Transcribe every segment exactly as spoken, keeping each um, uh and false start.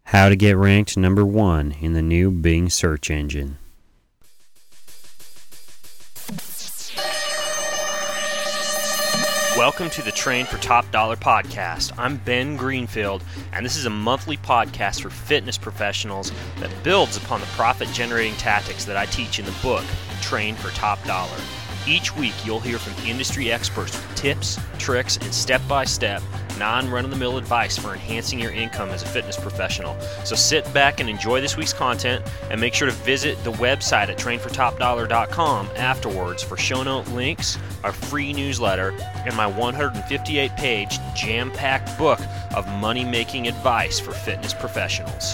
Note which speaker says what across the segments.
Speaker 1: How to get ranked number one in the new Bing search engine.
Speaker 2: Welcome to the Train for Top Dollar podcast. I'm Ben Greenfield, and this is a monthly podcast for fitness professionals that builds upon the profit-generating tactics that I teach in the book, Train for Top Dollar. Each week, you'll hear from industry experts with tips, tricks, and step-by-step, non-run-of-the-mill advice for enhancing your income as a fitness professional. So sit back and enjoy this week's content, and make sure to visit the website at train for top dollar dot com afterwards for show note links, our free newsletter, and my one hundred fifty-eight page jam-packed book of money-making advice for fitness professionals.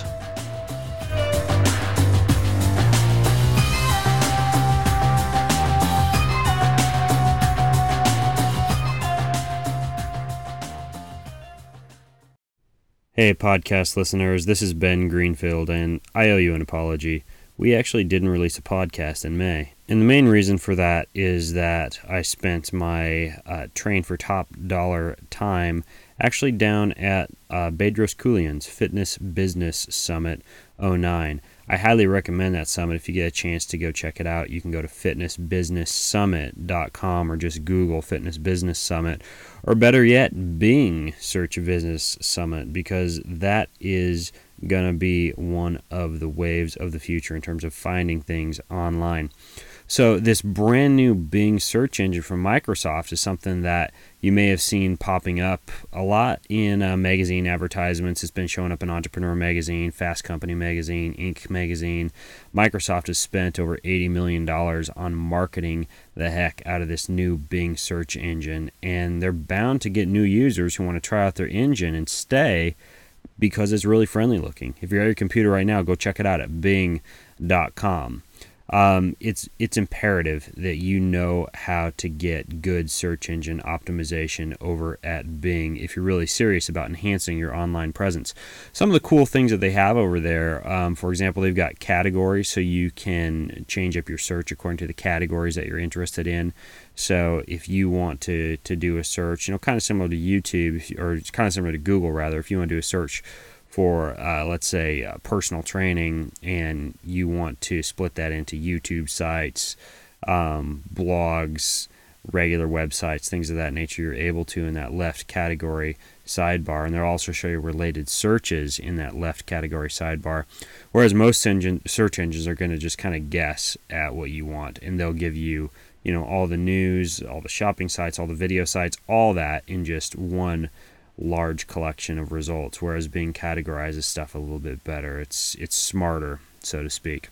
Speaker 1: Hey podcast listeners, this is Ben Greenfield, and I owe you an apology. We actually didn't release a podcast in May. And the main reason for that is that I spent my uh, Train for Top Dollar time actually down at uh, Bedros Keuilian's Fitness Business Summit oh nine. I highly recommend that summit. If you get a chance to go check it out, you can go to fitness business summit dot com or just Google Fitness Business Summit, or better yet, Bing search Business Summit, because that is going to be one of the waves of the future in terms of finding things online. So this brand new Bing search engine from Microsoft is something that you may have seen popping up a lot in uh, magazine advertisements. It's been showing up in Entrepreneur Magazine, Fast Company Magazine, Inc Magazine. Microsoft has spent over eighty million dollars on marketing the heck out of this new Bing search engine, and they're bound to get new users who want to try out their engine and stay because it's really friendly looking. If you're at your computer right now, go check it out at bing dot com. Um, it's it's imperative that you know how to get good search engine optimization over at Bing if you're really serious about enhancing your online presence. Some of the cool things that they have over there, um, for example, they've got categories, so you can change up your search according to the categories that you're interested in. So if you want to, to do a search, you know, kind of similar to YouTube, or kind of similar to Google rather, if you want to do a search for, uh, let's say, uh, personal training, and you want to split that into YouTube sites, um, blogs, regular websites, things of that nature, you're able to in that left category sidebar. And they'll also show you related searches in that left category sidebar. Whereas most engine, search engines are going to just kind of guess at what you want, and they'll give you, you know, all the news, all the shopping sites, all the video sites, all that in just one large collection of results, whereas Bing categorizes stuff a little bit better. It's it's smarter, so to speak.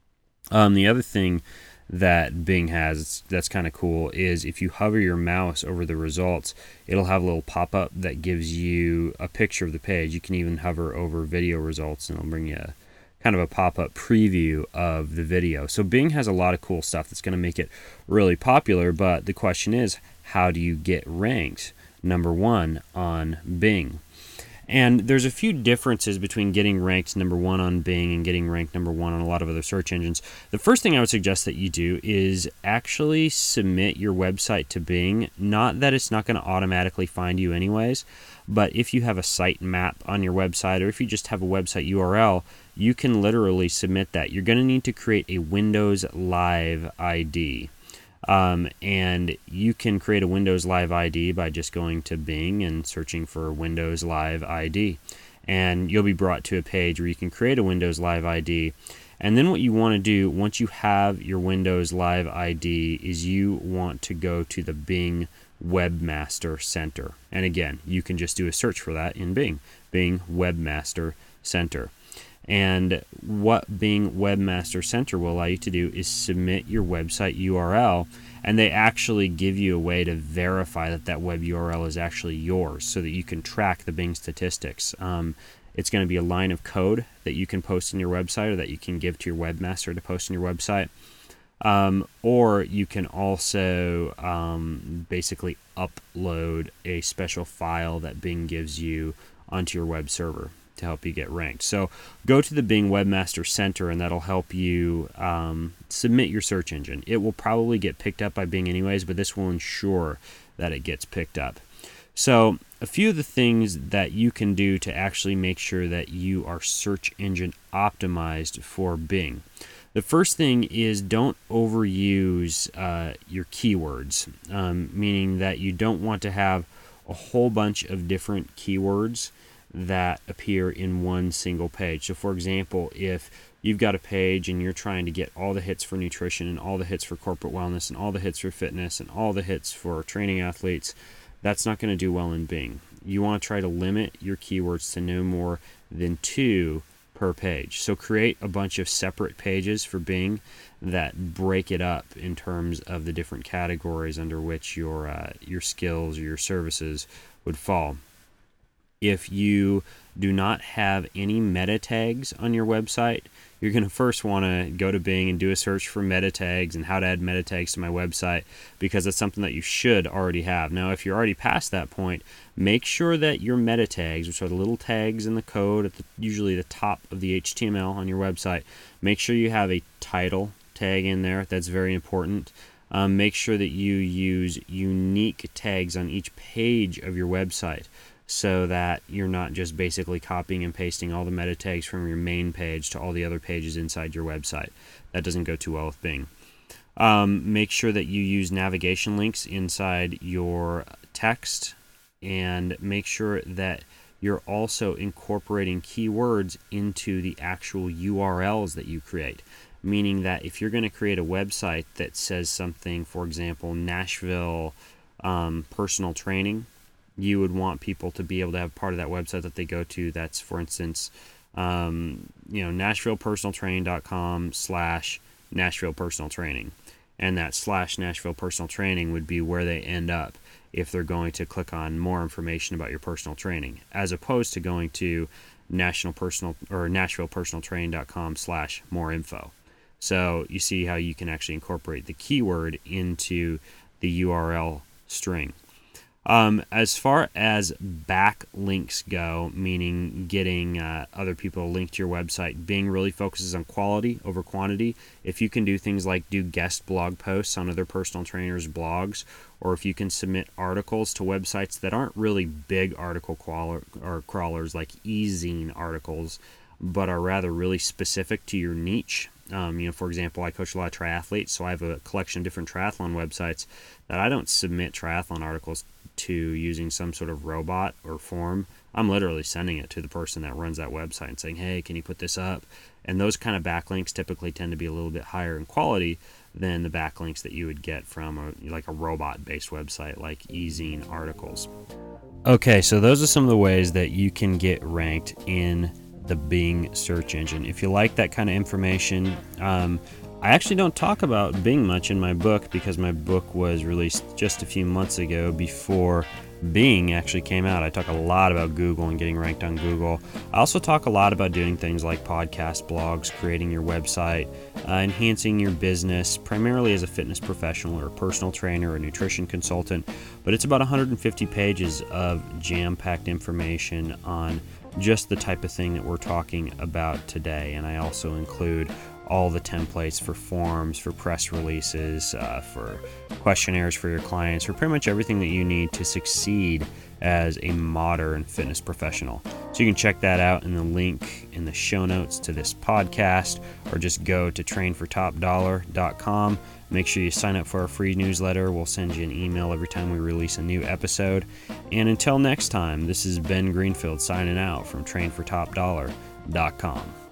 Speaker 1: Um, the other thing that Bing has that's kind of cool is if you hover your mouse over the results, it'll have a little pop-up that gives you a picture of the page. You can even hover over video results, and it'll bring you a, kind of a pop-up preview of the video. So Bing has a lot of cool stuff that's going to make it really popular, but the question is, how do you get ranked number one on Bing? And there's a few differences between getting ranked number one on Bing and getting ranked number one on a lot of other search engines. The first thing I would suggest that you do is actually submit your website to Bing. Not that it's not going to automatically find you anyways, but if you have a site map on your website, or if you just have a website U R L, you can literally submit that. You're going to need to create a Windows Live I D. Um, and you can create a Windows Live I D by just going to Bing and searching for Windows Live I D. And you'll be brought to a page where you can create a Windows Live I D. And then what you want to do once you have your Windows Live I D is you want to go to the Bing Webmaster Center. And again, you can just do a search for that in Bing, Bing Webmaster Center. And what Bing Webmaster Center will allow you to do is submit your website U R L, and they actually give you a way to verify that that web U R L is actually yours, so that you can track the Bing statistics. Um, it's going to be a line of code that you can post in your website, or that you can give to your webmaster to post in your website. Um, or you can also um, basically upload a special file that Bing gives you onto your web server to help you get ranked. So go to the Bing Webmaster Center, and that'll help you um, submit your search engine. It will probably get picked up by Bing anyways, but this will ensure that it gets picked up. So a few of the things that you can do to actually make sure that you are search engine optimized for Bing. The first thing is don't overuse uh, your keywords, um, meaning that you don't want to have a whole bunch of different keywords that appear in one single page. So for example, if you've got a page and you're trying to get all the hits for nutrition and all the hits for corporate wellness and all the hits for fitness and all the hits for training athletes, that's not going to do well in Bing. You want to try to limit your keywords to no more than two per page. So create a bunch of separate pages for Bing that break it up in terms of the different categories under which your uh, your skills or your services would fall. If you do not have any meta tags on your website, you're going to first want to go to Bing and do a search for meta tags and how to add meta tags to my website, because that's something that you should already have. Now, if you're already past that point, make sure that your meta tags, which are the little tags in the code at the, usually the top of the H T M L on your website, make sure you have a title tag in there. That's very important. Um, make sure that you use unique tags on each page of your website, so that you're not just basically copying and pasting all the meta tags from your main page to all the other pages inside your website. That doesn't go too well with Bing. Um, make sure that you use navigation links inside your text, and make sure that you're also incorporating keywords into the actual U R Ls that you create. Meaning that if you're going to create a website that says something, for example, Nashville um, personal training, you would want people to be able to have part of that website that they go to that's, for instance, um, you know, nashville personal training dot com slash Nashville Personal Training. And that slash Nashville Personal Training would be where they end up if they're going to click on more information about your personal training, as opposed to going to national personal or nashville personal training dot com slash more info. So you see how you can actually incorporate the keyword into the U R L string. Um, as far as backlinks go, meaning getting uh, other people linked to your website, Bing really focuses on quality over quantity. If you can do things like do guest blog posts on other personal trainers' blogs, or if you can submit articles to websites that aren't really big article crawler, or crawlers like e-zine articles, but are rather really specific to your niche. Um, you know, for example, I coach a lot of triathletes, so I have a collection of different triathlon websites that I don't submit triathlon articles to using some sort of robot or form. I'm literally sending it to the person that runs that website and saying, hey, can you put this up? And those kind of backlinks typically tend to be a little bit higher in quality than the backlinks that you would get from a, like a robot-based website like e-zine articles. Okay, so those are some of the ways that you can get ranked in the Bing search engine. If you like that kind of information, um, I actually don't talk about Bing much in my book because my book was released just a few months ago before Bing actually came out. I talk a lot about Google and getting ranked on Google. I also talk a lot about doing things like podcast, blogs, creating your website, uh, enhancing your business, primarily as a fitness professional or a personal trainer or a nutrition consultant. But it's about one hundred fifty pages of jam-packed information on just the type of thing that we're talking about today. And I also include all the templates for forms, for press releases, uh, for questionnaires for your clients, for pretty much everything that you need to succeed as a modern fitness professional. So you can check that out in the link in the show notes to this podcast, or just go to train for top dollar dot com. Make sure you sign up for our free newsletter. We'll send you an email every time we release a new episode. And until next time, this is Ben Greenfield signing out from train for top dollar dot com.